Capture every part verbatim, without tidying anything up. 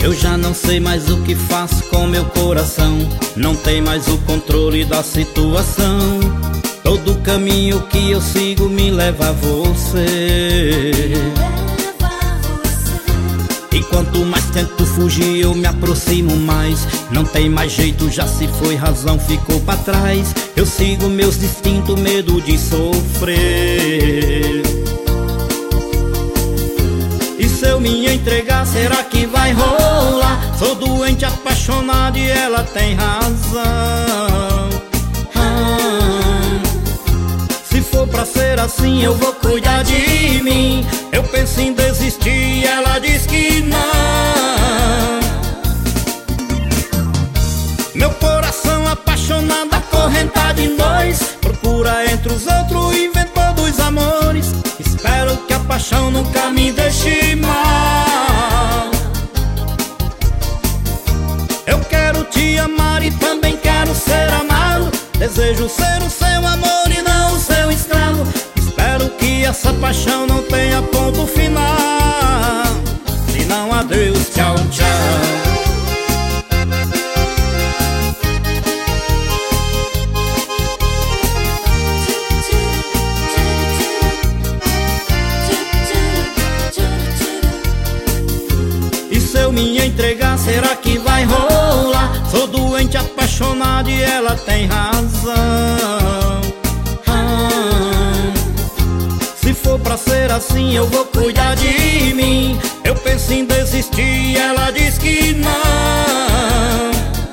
Eu já não sei mais o que faço com meu coração. Não tem mais o controle da situação. Todo caminho que eu sigo me leva a você. E quanto mais tento fugir, eu me aproximo mais. Não tem mais jeito, já se foi, razão ficou pra trás. Eu sigo meus instintos, medo de sofrer. E se eu me entregar, será que vai rolar? Sou doente, apaixonado e ela tem razão. ah, Se for pra ser assim, eu vou cuidar de mim. Eu penso em desistir e ela diz que não. Meu coração apaixonado, acorrentado em dois, procura entre os outros, inventou dos amores. Espero que a paixão nunca me deixe mal. Eu quero te amar e também quero ser amado. Desejo ser o seu amor e não o seu escravo. Espero que essa paixão não tenha ponto final. Se não, adeus, tchau, tchau. E se eu me entregar, será que vai rolar? Sou doente, apaixonado e ela tem razão. ah, Se for pra ser assim, eu vou cuidar de mim. Eu penso em desistir e ela diz que não.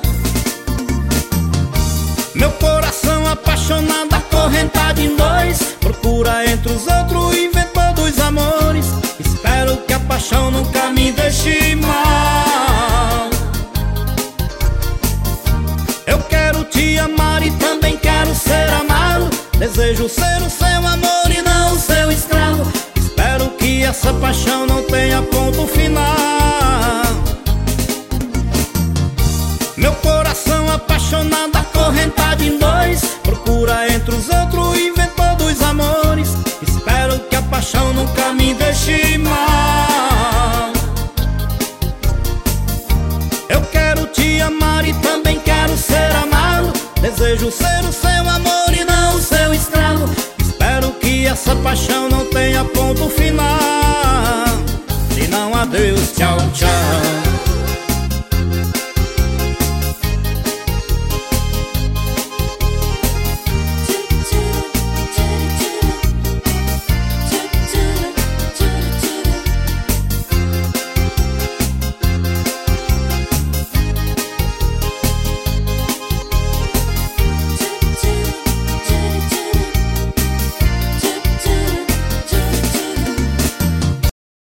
Meu coração apaixonado, acorrentado em dois, procura entre os outros, inventou dos amores. Espero que a paixão nunca me deixe mal. Eu quero te amar e também quero ser amado. Desejo ser o seu amor e não o seu escravo. Espero que essa paixão não tenha ponto final. Meu coração apaixonado, acorrentado em dois, procura entre os outros, inventou dos amores. Espero que a paixão nunca me deixe mal. Eu quero te amar e também quero ser amado. Desejo ser o seu amor e não o seu escravo. Espero que essa paixão não tenha ponto final.